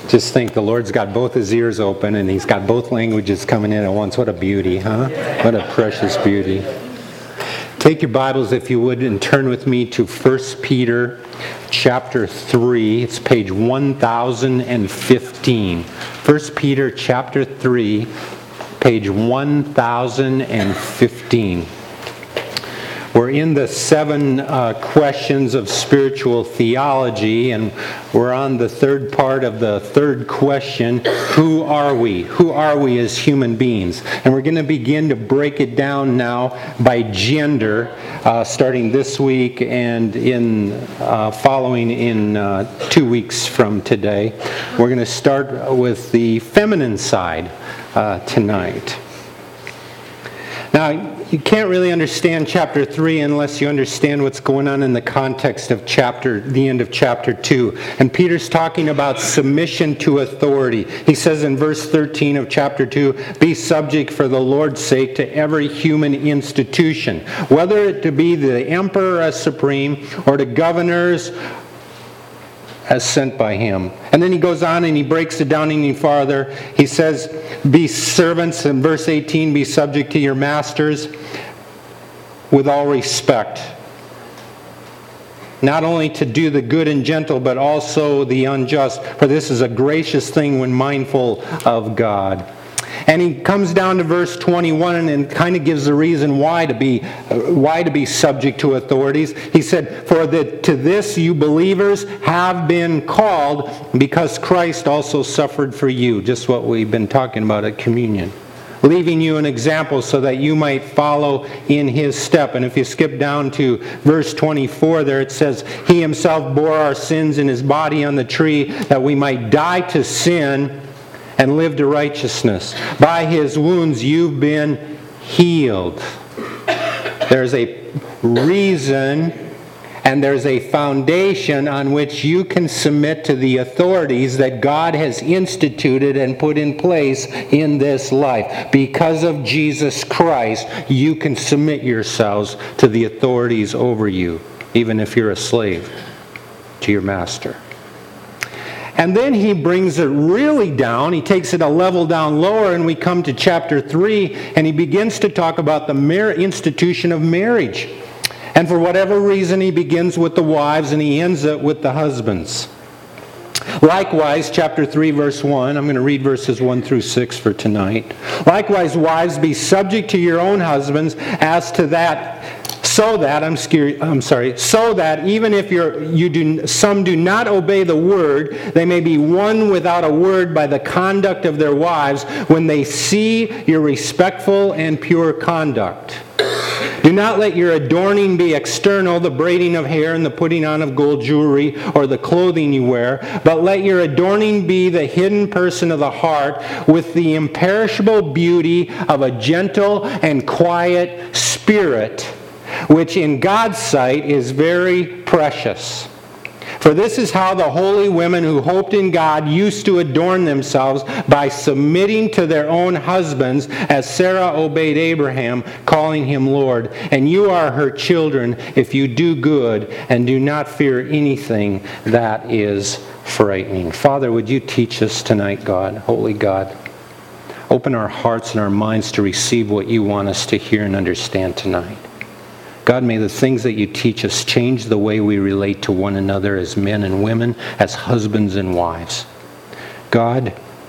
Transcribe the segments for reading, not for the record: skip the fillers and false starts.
Just think, the Lord's got both his ears open and he's got both languages coming in at once. What a beauty, huh? What a precious beauty. Take your Bibles, if you would, and turn with me to 1 Peter chapter 3. It's page 1015. 1 Peter chapter 3, page 1015. We're in the 7 questions of spiritual theology, and we're on the third part of the third question, who are we? Who are we as human beings? And we're going to begin to break it down now by gender, starting this week and following in 2 weeks from today. We're going to start with the feminine side tonight. Now, you can't really understand chapter 3 unless you understand what's going on in the context of the end of chapter 2. And Peter's talking about submission to authority. He says in verse 13 of chapter 2, "Be subject for the Lord's sake to every human institution, whether it to be the emperor as supreme or to governors as sent by him." And then he goes on and he breaks it down any farther. He says, be servants, in verse 18, be subject to your masters with all respect. Not only to do the good and gentle, but also the unjust. For this is a gracious thing when mindful of God. And he comes down to verse 21 and kind of gives the reason why to be subject to authorities. He said, "For to this you believers have been called, because Christ also suffered for you." Just what we've been talking about at communion. "Leaving you an example so that you might follow in his step." And if you skip down to verse 24 there, it says, "He himself bore our sins in his body on the tree, that we might die to sin and live to righteousness. By his wounds you've been healed." There's a reason and there's a foundation on which you can submit to the authorities that God has instituted and put in place in this life. Because of Jesus Christ, you can submit yourselves to the authorities over you, even if you're a slave to your master. And then he brings it really down. He takes it a level down lower, and we come to chapter 3, and he begins to talk about the institution of marriage. And for whatever reason, he begins with the wives, and he ends it with the husbands. Likewise, chapter 3, verse 1, I'm going to read verses 1 through 6 for tonight. "Likewise, wives, be subject to your own husbands as to that, so that even if some do not obey the word, they may be won without a word by the conduct of their wives when they see your respectful and pure conduct. Do not let your adorning be external, the braiding of hair and the putting on of gold jewelry or the clothing you wear, but let your adorning be the hidden person of the heart with the imperishable beauty of a gentle and quiet spirit, which in God's sight is very precious. For this is how the holy women who hoped in God used to adorn themselves, by submitting to their own husbands, as Sarah obeyed Abraham, calling him Lord. And you are her children if you do good and do not fear anything that is frightening." Father, would you teach us tonight, God, holy God? Open our hearts and our minds to receive what you want us to hear and understand tonight. God, may the things that you teach us change the way we relate to one another as men and women, as husbands and wives. God,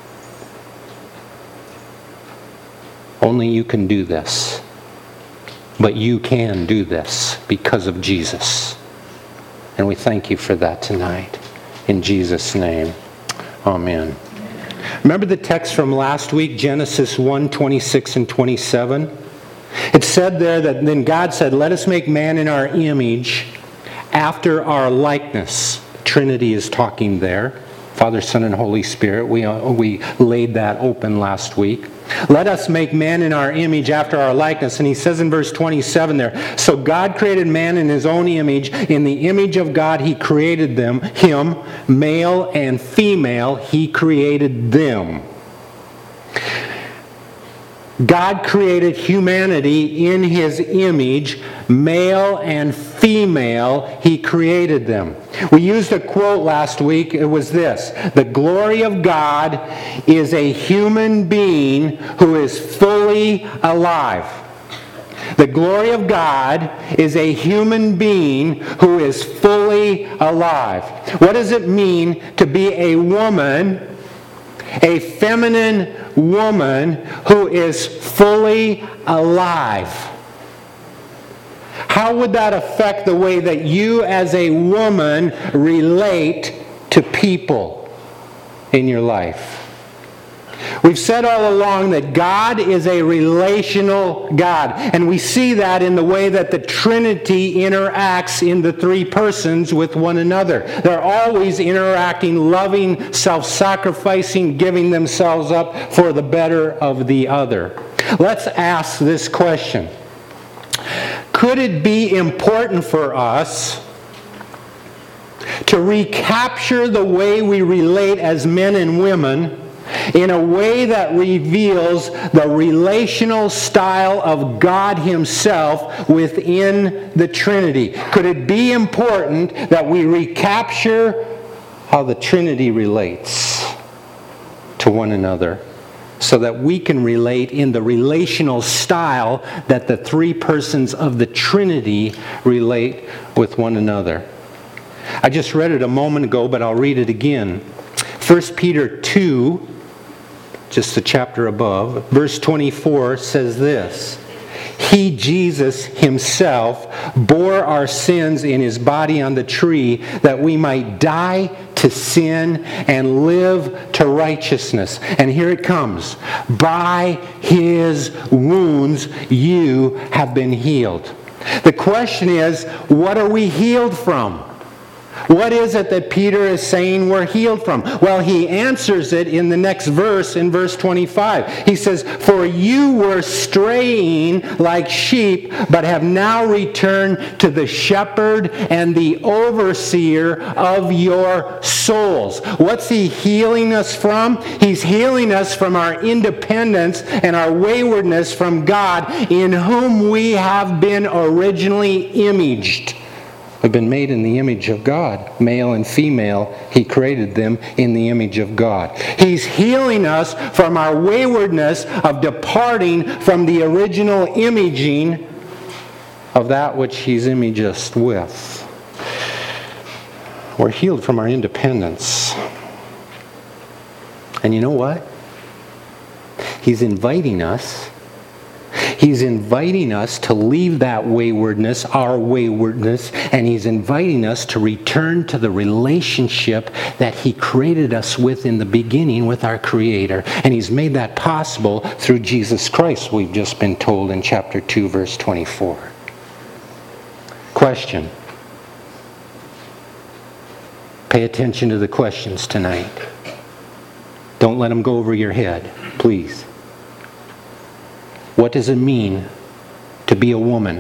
only you can do this. But you can do this because of Jesus. And we thank you for that tonight. In Jesus' name, amen. Remember the text from last week, Genesis 1, 26 and 27? It said there that then God said, "Let us make man in our image, after our likeness." Trinity is talking there. Father, Son, and Holy Spirit. We laid that open last week. Let us make man in our image after our likeness. And he says in verse 27 there, "So God created man in his own image. In the image of God he created him, male and female he created them." God created humanity in His image, male and female, He created them. We used a quote last week. It was this: the glory of God is a human being who is fully alive. The glory of God is a human being who is fully alive. What does it mean to be a woman, a feminine woman who is fully alive? How would that affect the way that you as a woman relate to people in your life? We've said all along that God is a relational God, and we see that in the way that the Trinity interacts in the three persons with one another. They're always interacting, loving, self-sacrificing, giving themselves up for the better of the other. Let's ask this question. Could it be important for us to recapture the way we relate as men and women in a way that reveals the relational style of God Himself within the Trinity? Could it be important that we recapture how the Trinity relates to one another so that we can relate in the relational style that the three persons of the Trinity relate with one another? I just read it a moment ago, but I'll read it again. 1 Peter 2, just the chapter above, verse 24 says this: He, Jesus Himself, bore our sins in His body on the tree that we might die to sin and live to righteousness. And here it comes. By His wounds you have been healed. The question is, what are we healed from? What is it that Peter is saying we're healed from? Well, he answers it in the next verse, in verse 25. He says, For you were straying like sheep, but have now returned to the shepherd and the overseer of your souls. What's He healing us from? He's healing us from our independence and our waywardness from God, in whom we have been originally imaged. We've been made in the image of God. Male and female, He created them in the image of God. He's healing us from our waywardness of departing from the original imaging of that which He's imaged us with. We're healed from our independence. And you know what? He's inviting us. He's inviting us to leave that waywardness, our waywardness, and He's inviting us to return to the relationship that He created us with in the beginning with our Creator. And He's made that possible through Jesus Christ, we've just been told in chapter 2, verse 24. Question. Pay attention to the questions tonight. Don't let them go over your head, please. What does it mean to be a woman?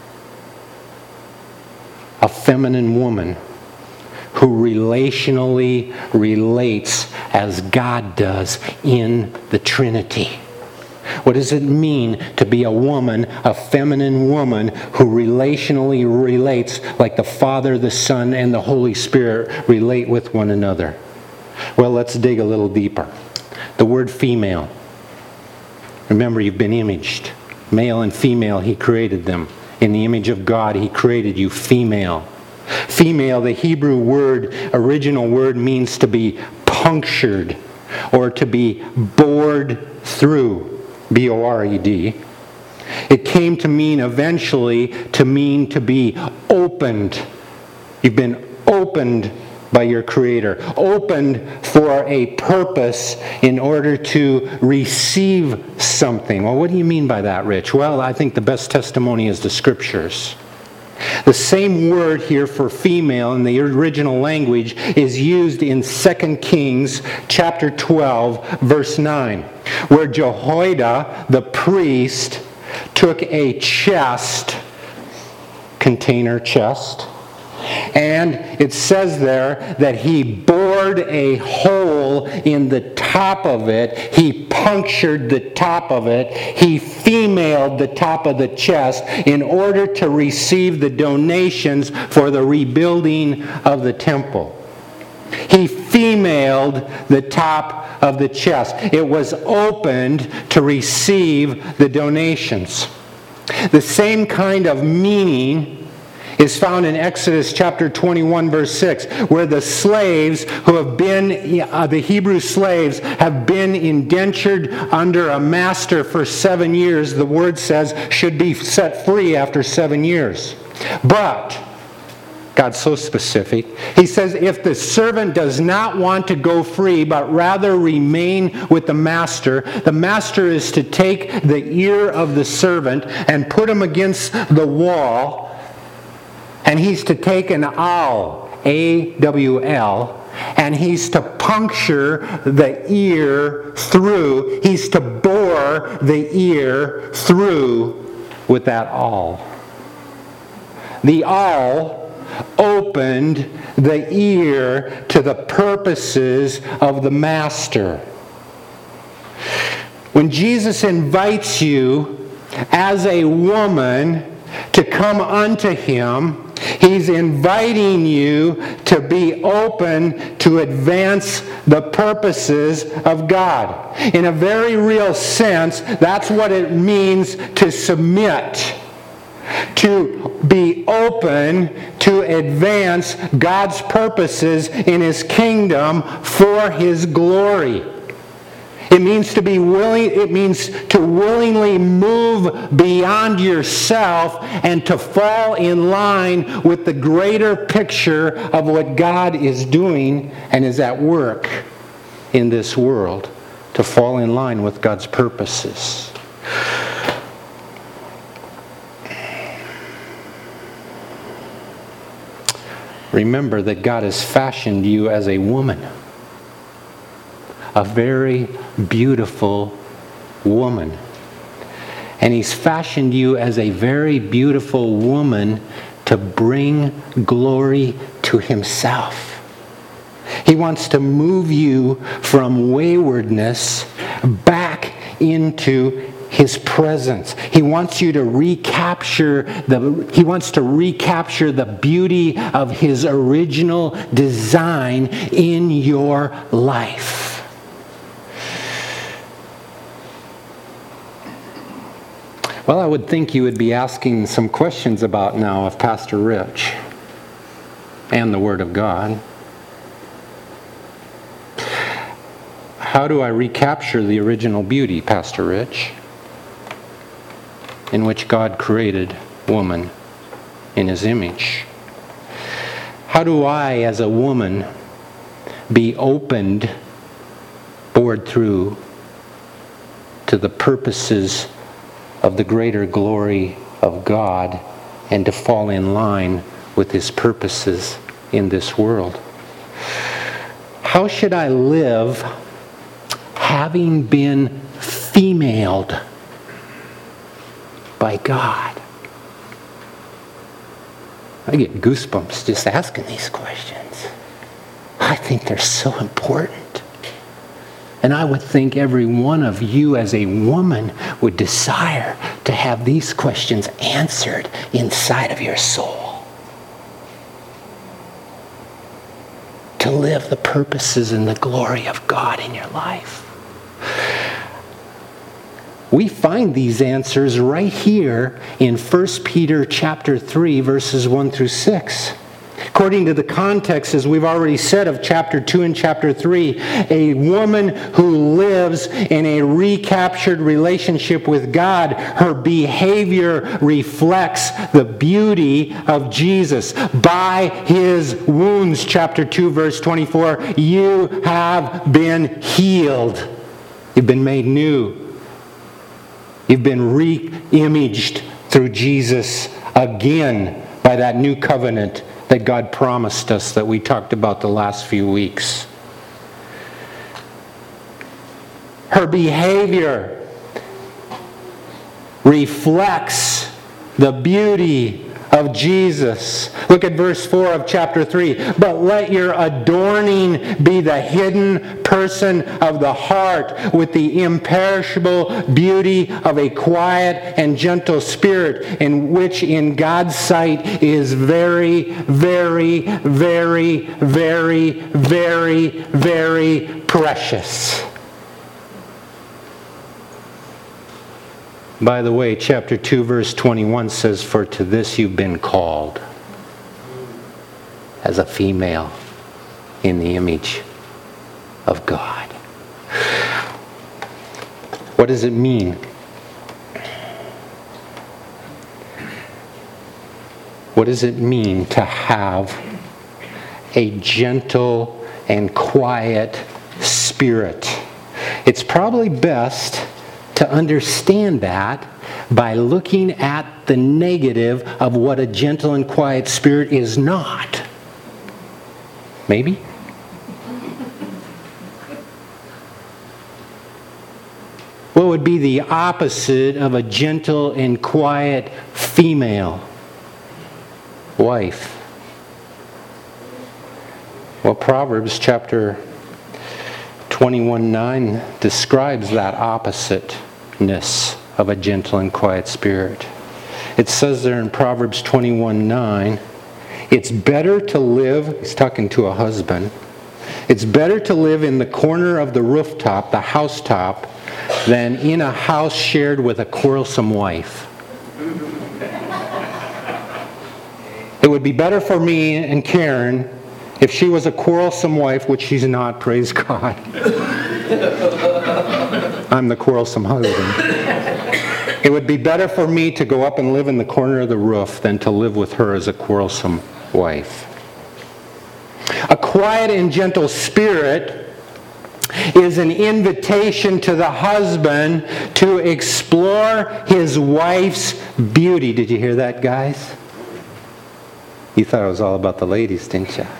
A feminine woman who relationally relates as God does in the Trinity. What does it mean to be a woman, a feminine woman who relationally relates like the Father, the Son, and the Holy Spirit relate with one another? Well, let's dig a little deeper. The word female. Remember, you've been imaged. Male and female, He created them. In the image of God, He created you female. Female, the Hebrew word, original word, means to be punctured or to be bored through. B-O-R-E-D. It came to mean eventually to be opened. You've been opened by your Creator, opened for a purpose in order to receive something. Well, what do you mean by that, Rich? Well, I think the best testimony is the Scriptures. The same word here for female in the original language is used in 2 Kings chapter 12, verse 9, where Jehoiada, the priest, took a chest, container chest, and it says there that he bore bored a hole in the top of it. He punctured the top of it. He femaled the top of the chest in order to receive the donations for the rebuilding of the temple. He femaled the top of the chest. It was opened to receive the donations. The same kind of meaning is found in Exodus chapter 21, verse 6, where the slaves who have been, the Hebrew slaves, have been indentured under a master for 7 years, the word says, should be set free after 7 years. But God's so specific. He says if the servant does not want to go free, but rather remain with the master is to take the ear of the servant and put him against the wall, and he's to take an awl, A-W-L, and he's to puncture the ear through. He's to bore the ear through with that awl. The awl opened the ear to the purposes of the master. When Jesus invites you as a woman to come unto him, he's inviting you to be open to advance the purposes of God. In a very real sense, that's what it means to submit. To be open to advance God's purposes in his kingdom for his glory. It means to be willing, it means to willingly move beyond yourself and to fall in line with the greater picture of what God is doing and is at work in this world. To fall in line with God's purposes. Remember that God has fashioned you as a woman. A very beautiful woman. And he's fashioned you as a very beautiful woman to bring glory to himself. He wants to move you from waywardness back into his presence. He wants you to recapture the beauty of his original design in your life. Well, I would think you would be asking some questions about now of Pastor Rich and the Word of God. How do I recapture the original beauty, Pastor Rich, in which God created woman in his image? How do I, as a woman, be opened, bored through to the purposes of the greater glory of God and to fall in line with his purposes in this world? How should I live having been femaled by God? I get goosebumps just asking these questions. I think they're so important. And I would think every one of you as a woman would desire to have these questions answered inside of your soul. To live the purposes and the glory of God in your life. We find these answers right here in 1 Peter chapter 3, verses 1 through 6. According to the context, as we've already said, of chapter 2 and chapter 3, a woman who lives in a recaptured relationship with God, her behavior reflects the beauty of Jesus. By his wounds, chapter 2, verse 24, you have been healed. You've been made new. You've been re-imaged through Jesus again by that new covenant that God promised us that we talked about the last few weeks. Her behavior reflects the beauty of Jesus. Look at verse 4 of chapter 3. But let your adorning be the hidden person of the heart with the imperishable beauty of a quiet and gentle spirit, in which in God's sight is very, very, very, very, very, very precious. By the way, chapter 2, verse 21 says, for to this you've been called, as a female in the image of God. What does it mean? What does it mean to have a gentle and quiet spirit? It's probably best to understand that by looking at the negative of what a gentle and quiet spirit is not. Maybe? What would be the opposite of a gentle and quiet female wife? Well, Proverbs chapter 21:9 describes that oppositeness of a gentle and quiet spirit. It says there in Proverbs 21:9, it's better to live, he's talking to a husband, it's better to live in the corner of the rooftop, the housetop, than in a house shared with a quarrelsome wife. It would be better for me and Karen if she was a quarrelsome wife, which she's not, praise God. I'm the quarrelsome husband. It would be better for me to go up and live in the corner of the roof than to live with her as a quarrelsome wife. A quiet and gentle spirit is an invitation to the husband to explore his wife's beauty. Did you hear that, guys? You thought it was all about the ladies, didn't you?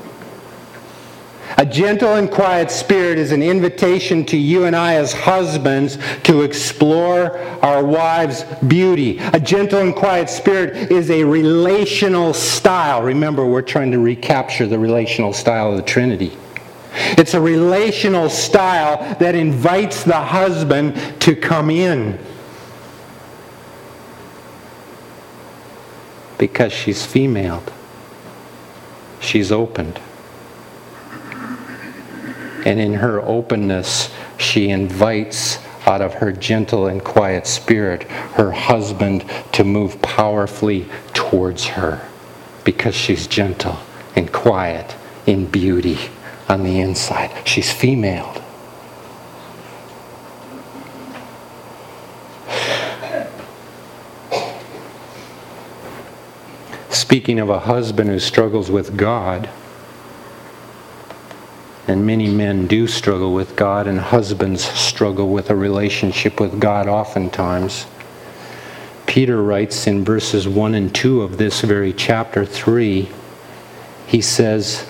A gentle and quiet spirit is an invitation to you and I as husbands to explore our wives' beauty. A gentle and quiet spirit is a relational style. Remember, we're trying to recapture the relational style of the Trinity. It's a relational style that invites the husband to come in. Because she's female. She's opened. And in her openness, she invites out of her gentle and quiet spirit her husband to move powerfully towards her. Because she's gentle and quiet in beauty on the inside. She's female. Speaking of a husband who struggles with God, and many men do struggle with God, and husbands struggle with a relationship with God oftentimes. Peter writes in verses 1 and 2 of this very chapter 3, he says,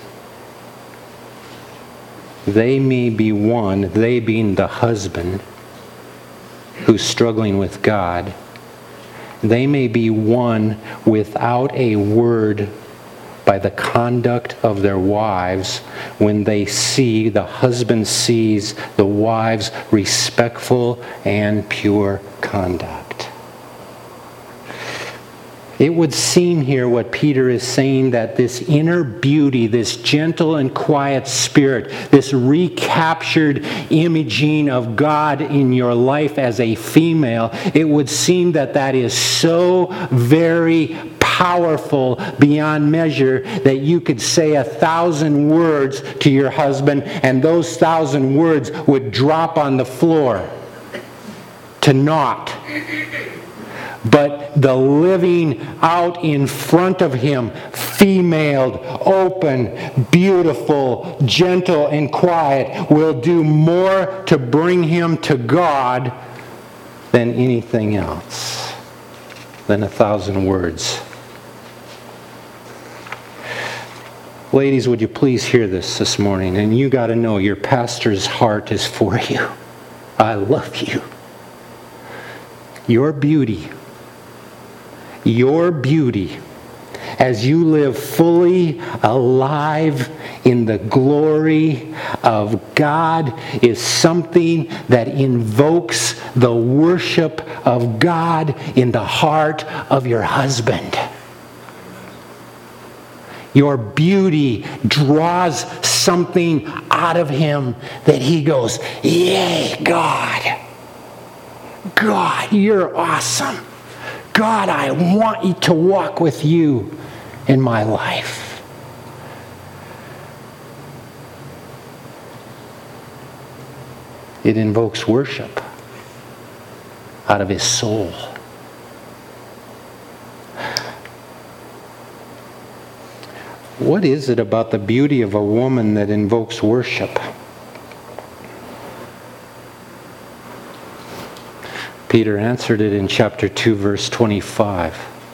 they may be one, they being the husband who's struggling with God, they may be won without a word by the conduct of their wives when they see, the husband sees the wife's respectful and pure conduct. It would seem here what Peter is saying, that this inner beauty, this gentle and quiet spirit, this recaptured imaging of God in your life as a female, it would seem that that is so very powerful beyond measure that you could say 1,000 words to your husband and those 1,000 words would drop on the floor to naught. But the living out in front of him, female, open, beautiful, gentle, and quiet, will do more to bring him to God than anything else, than 1,000 words. Ladies, would you please hear this morning? And you got to know your pastor's heart is for you. I love you. Your beauty as you live fully alive in the glory of God is something that invokes the worship of God in the heart of your husband. Your beauty draws something out of him that he goes, "Yay, God! God, you're awesome. God, I want to walk with you in my life." It invokes worship out of his soul. What is it about the beauty of a woman that invokes worship? Peter answered it in chapter 2, verse 25.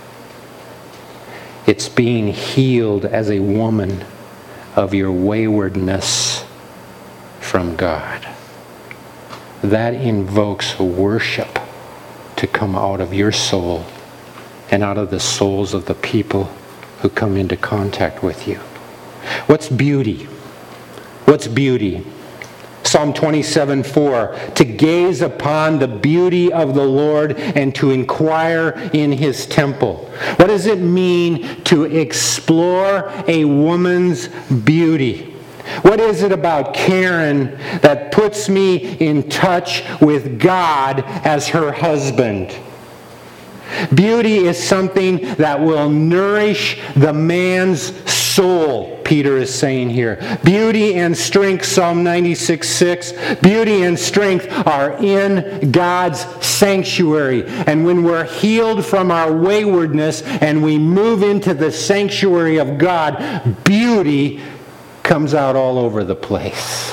It's being healed as a woman of your waywardness from God. That invokes worship to come out of your soul and out of the souls of the people who come into contact with you. What's beauty? What's beauty? Psalm 27:4, to gaze upon the beauty of the Lord and to inquire in his temple. What does it mean to explore a woman's beauty? What is it about Karen that puts me in touch with God as her husband? Beauty is something that will nourish the man's soul, Peter is saying here. Beauty and strength, Psalm 96:6. Beauty and strength are in God's sanctuary. And when we're healed from our waywardness and we move into the sanctuary of God, beauty comes out all over the place.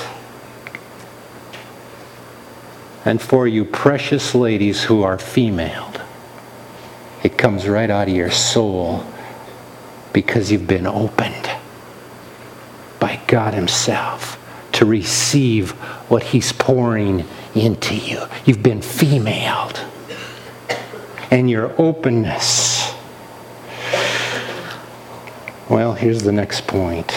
And for you precious ladies who are femaled, it comes right out of your soul because you've been opened by God himself to receive what he's pouring into you. You've been femaled. And your openness. Well, here's the next point.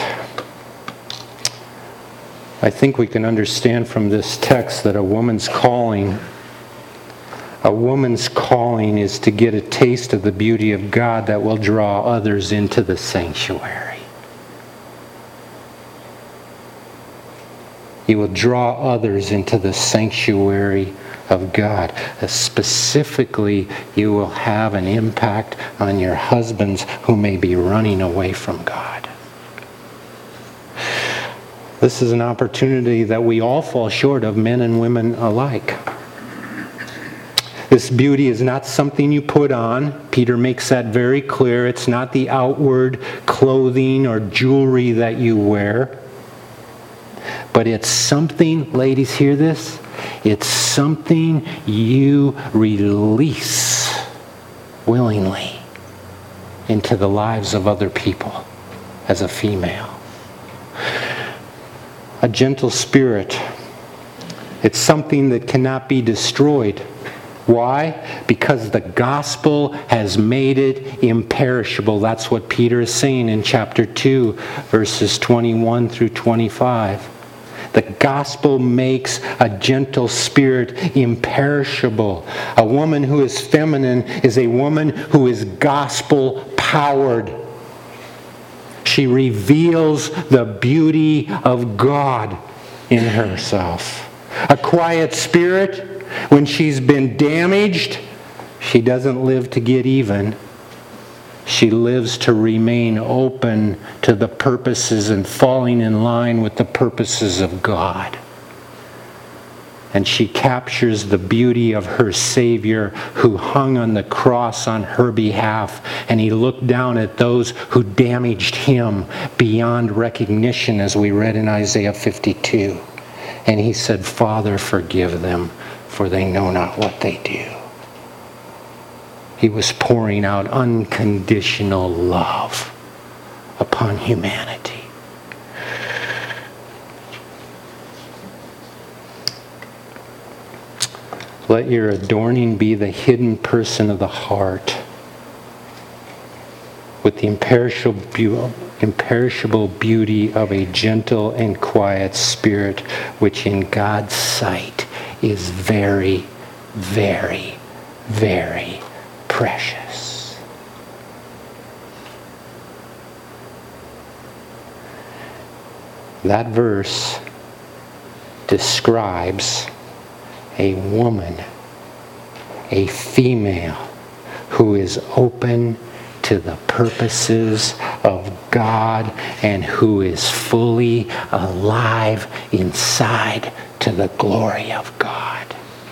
I think we can understand from this text that a woman's calling is to get a taste of the beauty of God that will draw others into the sanctuary. You will draw others into the sanctuary of God. Specifically, you will have an impact on your husbands who may be running away from God. This is an opportunity that we all fall short of, men and women alike. This beauty is not something you put on. Peter makes that very clear. It's not the outward clothing or jewelry that you wear. But it's something, ladies, hear this? It's something you release willingly into the lives of other people as a female. A gentle spirit. It's something that cannot be destroyed. Why? Because the gospel has made it imperishable. That's what Peter is saying in chapter 2, verses 21 through 25. The gospel makes a gentle spirit imperishable. A woman who is feminine is a woman who is gospel-powered. She reveals the beauty of God in herself. A quiet spirit, when she's been damaged, she doesn't live to get even. She lives to remain open to the purposes and falling in line with the purposes of God. And she captures the beauty of her Savior who hung on the cross on her behalf. And he looked down at those who damaged him beyond recognition, as we read in Isaiah 52. And he said, "Father, forgive them, for they know not what they do." He was pouring out unconditional love upon humanity. Let your adorning be the hidden person of the heart, with the imperishable beauty of a gentle and quiet spirit, which in God's sight is very, very, very precious. That verse describes a woman, a female, who is open to the purposes of God and who is fully alive inside to the glory of God.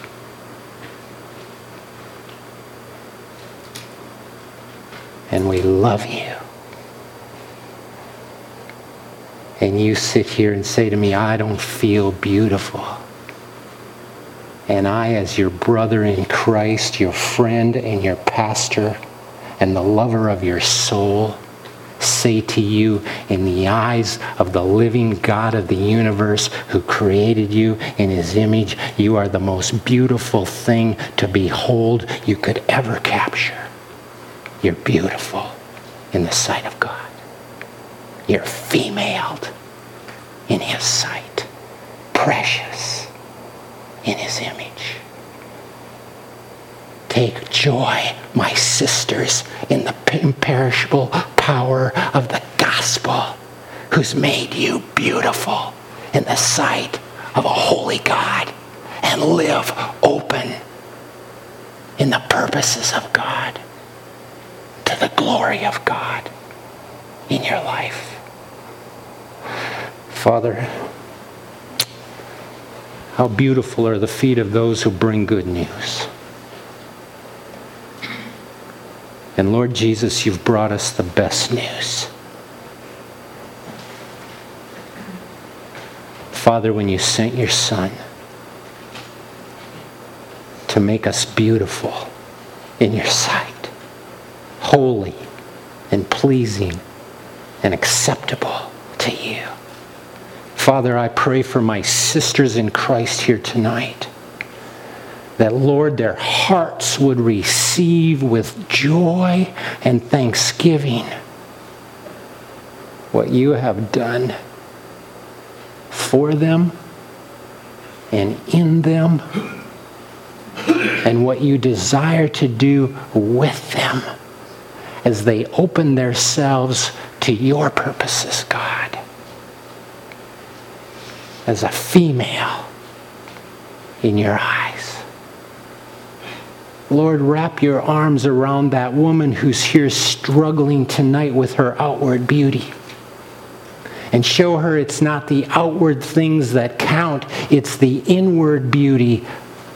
And we love you. And you sit here and say to me, I don't feel beautiful. And I, as your brother in Christ, your friend and your pastor, and the lover of your soul, say to you, in the eyes of the living God of the universe who created you in his image, you are the most beautiful thing to behold you could ever capture. You're beautiful in the sight of God. You're femaled in his sight. Precious in his image. Take joy, my sisters, in the imperishable power of the gospel, who's made you beautiful in the sight of a holy God, and live open in the purposes of God to the glory of God in your life. Father, how beautiful are the feet of those who bring good news. And Lord Jesus, you've brought us the best news. Father, when you sent your Son to make us beautiful in your sight, holy and pleasing and acceptable to you. Father, I pray for my sisters in Christ here tonight, that, Lord, their hearts would receive with joy and thanksgiving what you have done for them and in them, and what you desire to do with them as they open themselves to your purposes, God. As a female in your eyes. Lord, wrap your arms around that woman who's here struggling tonight with her outward beauty. And show her it's not the outward things that count, it's the inward beauty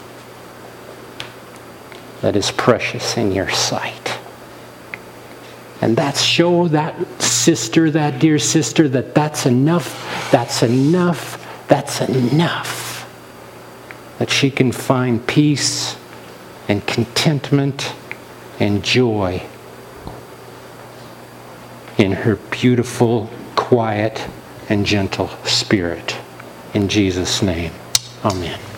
that is precious in your sight. And show that sister, that dear sister, that's enough, that's enough, that's enough. That she can find peace and contentment and joy in her beautiful, quiet, and gentle spirit. In Jesus' name, amen.